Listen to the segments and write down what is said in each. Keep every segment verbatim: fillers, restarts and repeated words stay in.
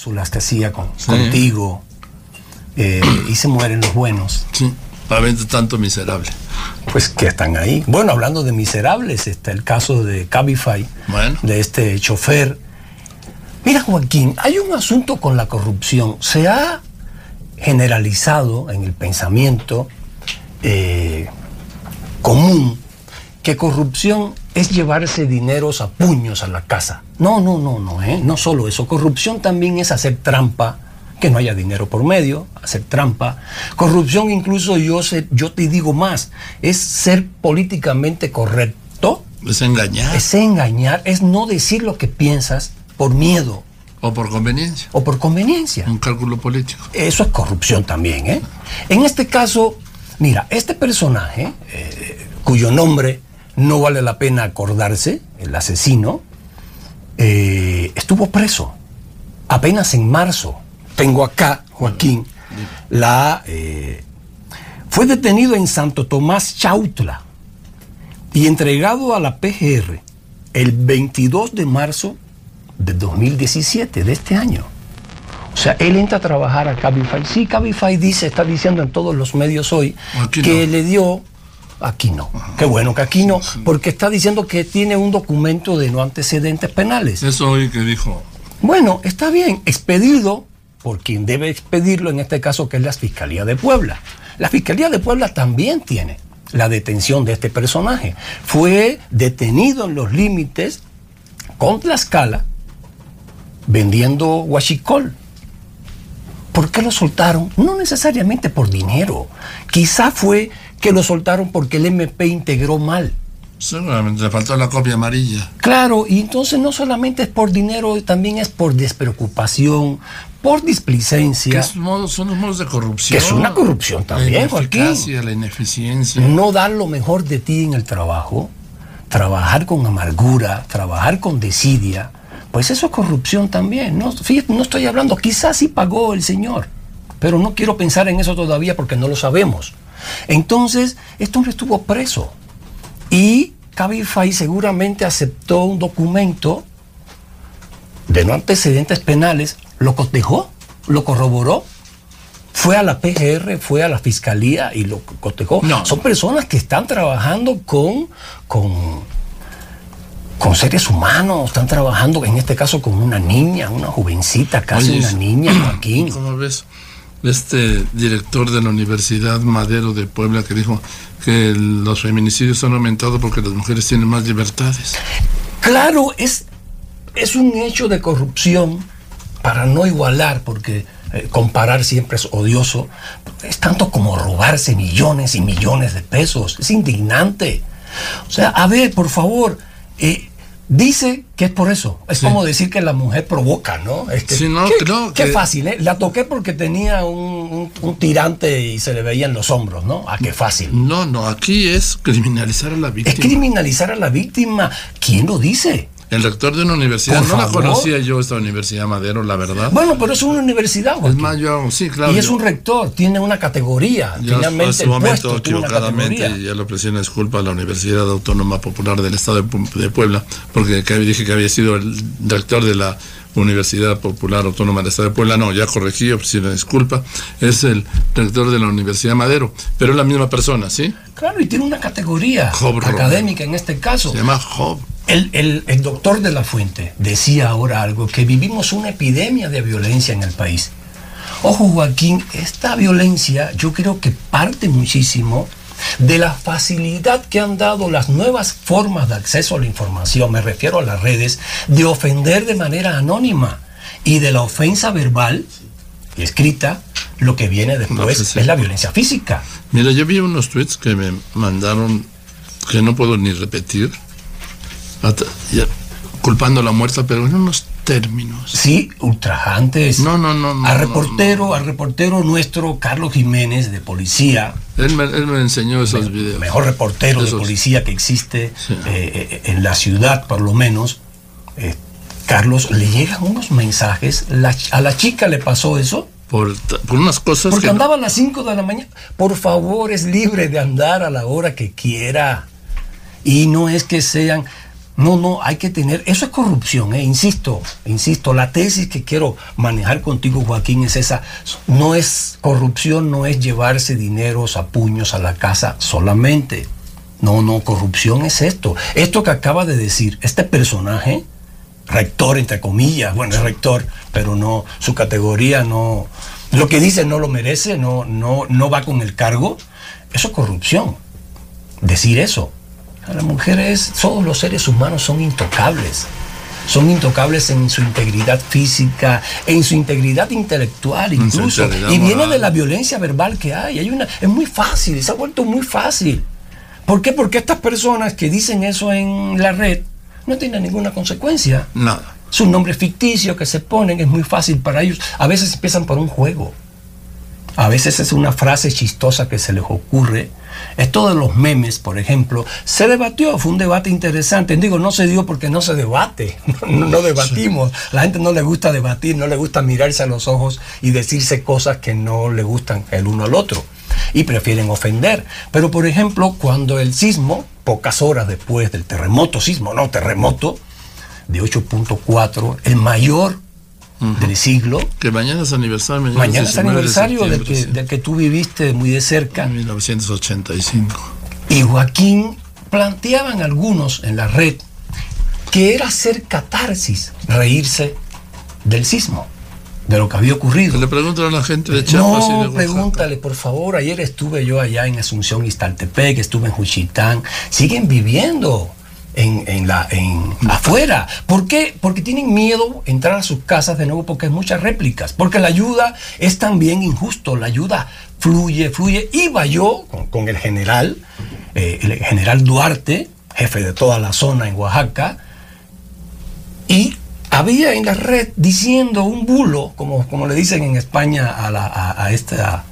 su lastasía con, sí. contigo, eh, y se mueren los buenos. Sí, habiendo tanto miserable. Pues que están ahí. Bueno, hablando de miserables, está el caso de Cabify, bueno. de este chofer. Mira, Joaquín, hay un asunto con la corrupción. Se ha generalizado en el pensamiento eh, común que corrupción es llevarse dineros a puños a la casa. No, no, no, no, ¿eh? No solo eso. Corrupción también es hacer trampa, que no haya dinero por medio, hacer trampa. Corrupción incluso, yo, sé, yo te digo más, es ser políticamente correcto. Es engañar. Es engañar, es no decir lo que piensas por miedo. O por conveniencia. O por conveniencia. Un cálculo político. Eso es corrupción también, ¿eh? En este caso, mira, este personaje, eh, cuyo nombre no vale la pena acordarse, el asesino, eh, estuvo preso apenas en marzo. Tengo acá, Joaquín, la eh, fue detenido en Santo Tomás Chautla y entregado a la P G R el veintidós de marzo de dos mil diecisiete, de este año. O sea, él entra a trabajar a Cabify. Sí, Cabify dice, está diciendo en todos los medios hoy aquí que no. le dio... Aquí no. Ajá. Qué bueno que aquí no, porque está diciendo que tiene un documento de no antecedentes penales. Eso hoy que dijo. Bueno, está bien, expedido por quien debe expedirlo, en este caso que es la Fiscalía de Puebla. La Fiscalía de Puebla también tiene la detención de este personaje. Fue detenido en los límites con Tlaxcala vendiendo huachicol. ¿Por qué lo soltaron? No necesariamente por dinero. Quizá fue que lo soltaron porque el M P integró mal. Seguramente le faltó la copia amarilla. Claro, y entonces no solamente es por dinero, también es por despreocupación, por displicencia. Que son los modos de corrupción. Que es una corrupción también, Joaquín. La ineficacia, la ineficiencia. No dar lo mejor de ti en el trabajo, trabajar con amargura, trabajar con desidia, pues eso es corrupción también. No, fíjate, no estoy hablando, quizás sí pagó el señor, pero no quiero pensar en eso todavía porque no lo sabemos. Entonces, este hombre estuvo preso y Cabify seguramente aceptó un documento de no antecedentes penales, lo cotejó, lo corroboró, fue a la P G R, fue a la Fiscalía y lo cotejó. No. Son personas que están trabajando con, con, con seres humanos, están trabajando en este caso con una niña, una jovencita, casi Oye, una niña, Joaquín. ¿Cómo ves? Este director de la Universidad Madero de Puebla que dijo que los feminicidios han aumentado porque las mujeres tienen más libertades. Claro, es, es un hecho de corrupción para no igualar, porque eh, comparar siempre es odioso. Es tanto como robarse millones y millones de pesos. Es indignante. O sea, a ver, por favor, eh, dice que es por eso. Es sí. como decir que la mujer provoca, ¿no? Este, sí, no, qué, creo qué que... fácil, ¿eh? La toqué porque tenía un, un, un tirante y se le veían los hombros, ¿no? Ah, qué fácil. No, no, aquí es criminalizar a la víctima. Es criminalizar a la víctima. ¿Quién lo dice? El rector de una universidad. Por no favor. La conocía yo, esta Universidad Madero, la verdad. Bueno, pero es una universidad, Joaquín. Es más, yo, sí, claro. Y es yo, un rector, tiene una categoría. Yo finalmente hace el un momento, puesto tiene una equivocadamente, categoría. ya le ofrecí una disculpa a la Universidad Autónoma Popular del Estado de, de Puebla, porque dije que había sido el rector de la Universidad Popular Autónoma del Estado de Puebla. No, ya corregí, ofrecí una disculpa. Es el rector de la Universidad Madero, pero es la misma persona, ¿sí? Claro, y tiene una categoría Job académica en este caso. Se llama Job. El, el, el doctor de la Fuente decía ahora algo, que vivimos una epidemia de violencia en el país. Ojo, Joaquín, esta violencia yo creo que parte muchísimo de la facilidad que han dado las nuevas formas de acceso a la información, me refiero a las redes, de ofender de manera anónima, y de la ofensa verbal y escrita, lo que viene después no, pues sí. es la violencia física. Mira, yo vi unos tweets que me mandaron que no puedo ni repetir, ya, culpando a la muerta, pero en unos términos. Sí, ultrajantes. No, no, no. no al reportero, no, no. al reportero nuestro, Carlos Jiménez, de policía. Él me, él me enseñó esos me, videos. Mejor reportero esos. de policía que existe sí. eh, en la ciudad, por lo menos. Eh, Carlos, le llegan unos mensajes. La, a la chica le pasó eso. Por, por unas cosas Porque que andaba no. a las cinco de la mañana. Por favor, es libre de andar a la hora que quiera. Y no es que sean... No, no, hay que tener, eso es corrupción, eh, insisto, insisto, la tesis que quiero manejar contigo, Joaquín, es esa. No es corrupción, no es llevarse dineros a puños a la casa solamente. No, no, corrupción es esto. Esto que acaba de decir este personaje, rector entre comillas, bueno, es rector, pero no, su categoría no, lo que dice no lo merece, no, no, no va con el cargo. Eso es corrupción, decir eso. Las mujeres, todos los seres humanos son intocables. Son intocables en su integridad física, en su integridad intelectual incluso. Y viene de la violencia verbal que hay. Hay una, es muy fácil, se ha vuelto muy fácil. ¿Por qué? Porque estas personas que dicen eso en la red no tienen ninguna consecuencia. Nada. Es un nombre ficticio que se ponen, es muy fácil para ellos. A veces empiezan por un juego. A veces es una frase chistosa que se les ocurre. Esto de los memes, por ejemplo, se debatió, fue un debate interesante. Digo, no se dio porque no se debate, no, no debatimos. La gente no le gusta debatir, no le gusta mirarse a los ojos y decirse cosas que no le gustan el uno al otro. Y prefieren ofender. Pero, por ejemplo, cuando el sismo, pocas horas después del terremoto, sismo, no, terremoto, de ocho punto cuatro, el mayor Uh-huh. del siglo. Que mañana es aniversario. Mañana, mañana es aniversario de del, que, sí. del que tú viviste muy de cerca. En mil novecientos ochenta y cinco. Y Joaquín, planteaban algunos en la red que era hacer catarsis, reírse del sismo, de lo que había ocurrido. Le preguntan a la gente de Chiapas no, y de Oaxaca. Pregúntale, por favor. Ayer estuve yo allá en Asunción, Ixtaltepec, estuve en Juchitán. Siguen viviendo En, en la, en, afuera. ¿Por qué? Porque tienen miedo entrar a sus casas de nuevo porque hay muchas réplicas. Porque la ayuda es también injusto. La ayuda fluye, fluye. Iba yo con, con el general, eh, el general Duarte, jefe de toda la zona en Oaxaca, y había en la red diciendo un bulo, como, como le dicen en España a, la, a, a esta...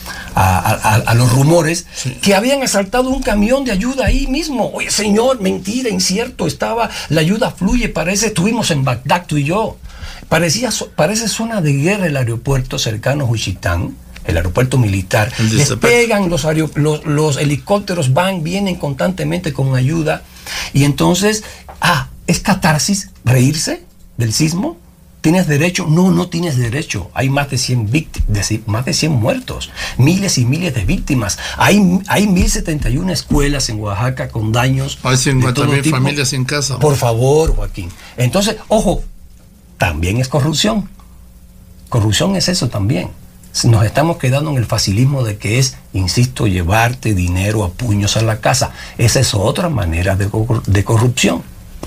A, a, a los rumores, sí, que habían asaltado un camión de ayuda ahí mismo. Oye, señor, mentira, incierto, estaba, la ayuda fluye, parece, estuvimos en Bagdad tú y yo. Parecía, parece zona de guerra el aeropuerto cercano a Juchitán, el aeropuerto militar. Despegan los, los, los helicópteros, van, vienen constantemente con ayuda. Y entonces, ah, es catarsis, reírse del sismo. ¿Tienes derecho? No, no tienes derecho. Hay más de cien víctimas, más de cien muertos, miles y miles de víctimas. Hay, hay mil setenta y una escuelas en Oaxaca con daños. Hay cincuenta mil familias sin casa. Por favor, Joaquín. Entonces, ojo, también es corrupción. Corrupción es eso también. Nos estamos quedando en el facilismo de que es, insisto, llevarte dinero a puños a la casa. Esa es otra manera de, de corrupción.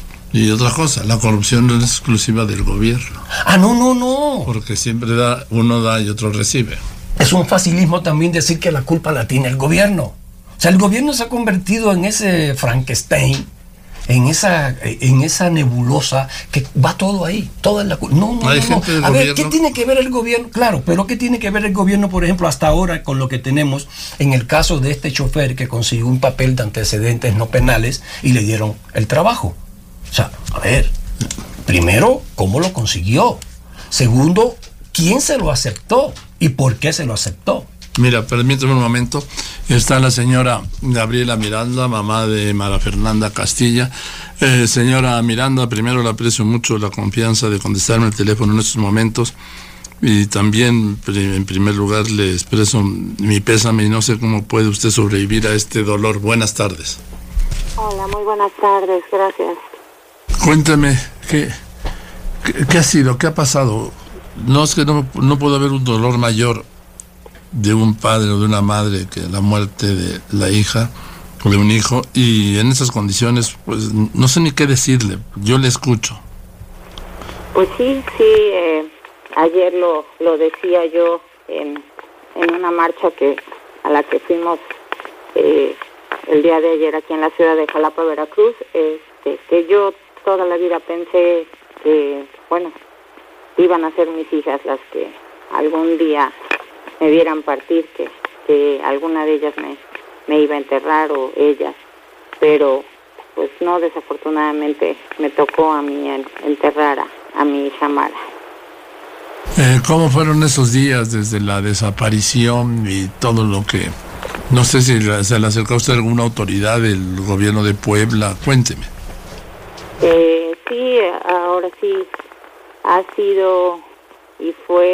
Y otra cosa, la corrupción no es exclusiva del gobierno. Ah, no, no, no. Porque siempre da, uno da y otro recibe. Es un facilismo también decir que la culpa la tiene el gobierno. O sea, el gobierno se ha convertido en ese Frankenstein, en esa, en esa nebulosa que va todo ahí, toda la culpa. No, no, Hay no. gente no. del A ver, gobierno. ¿qué tiene que ver el gobierno? Claro, pero ¿qué tiene que ver el gobierno, por ejemplo, hasta ahora con lo que tenemos en el caso de este chofer que consiguió un papel de antecedentes no penales y le dieron el trabajo? O sea, a ver, primero, ¿cómo lo consiguió? Segundo, ¿quién se lo aceptó y por qué se lo aceptó? Mira, permíteme un momento. Está la señora Gabriela Miranda, mamá de Mara Fernanda Castilla. Eh, señora Miranda, primero le aprecio mucho la confianza de contestarme el teléfono en estos momentos. Y también, en primer lugar, le expreso mi pésame y no sé cómo puede usted sobrevivir a este dolor. Buenas tardes. Hola, muy buenas tardes, gracias. Cuéntame, ¿qué, qué, qué ha sido? ¿Qué ha pasado? No, es que no, no puede haber un dolor mayor de un padre o de una madre que la muerte de la hija o de un hijo, y en esas condiciones, pues no sé ni qué decirle. Yo le escucho. Pues sí, sí, eh, ayer lo, lo decía yo en, en una marcha que a la que fuimos eh, el día de ayer aquí en la ciudad de Jalapa, Veracruz, este, que yo toda la vida pensé que, bueno, iban a ser mis hijas las que algún día me vieran partir, que, que alguna de ellas me, me iba a enterrar o ellas, pero pues no, desafortunadamente me tocó a mí enterrar a, a mi hija Mara. Eh, ¿Cómo fueron esos días desde la desaparición y todo lo que... No sé si se le acercó a usted alguna autoridad del gobierno de Puebla? Cuénteme. Eh, sí, ahora sí ha sido y fue